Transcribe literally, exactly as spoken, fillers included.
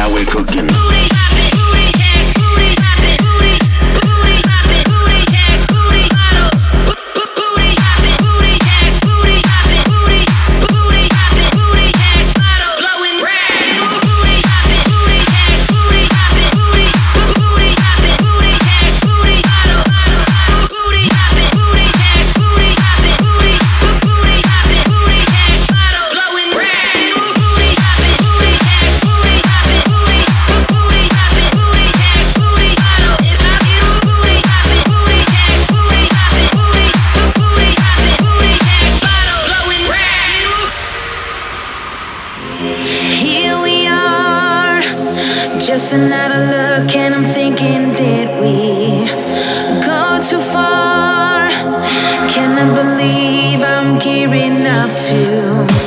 how we cooking. Booty pop it, booty cash, booty pop it, booty, booty pop it, booty cash, booty bottles. Booty pop it, booty cash, booty pop it, booty, booty pop it, booty cash bottles. Blowing rain. Booty pop it, booty cash, booty pop it, booty, booty pop it, booty cash, booty bottle. Booty pop it, booty cash, booty pop it, booty, booty pop it, booty cash bottle. Blowing rain. Booty pop it, booty cash, booty pop it, booty, booty pop it, booty cash, booty bottle. Booty pop it, booty cash, booty pop it, booty, booty pop it, booty cash bottle. Blowing rain. Here we are, just another look, and I'm thinking, did we go too far? Can I believe I'm gearing up to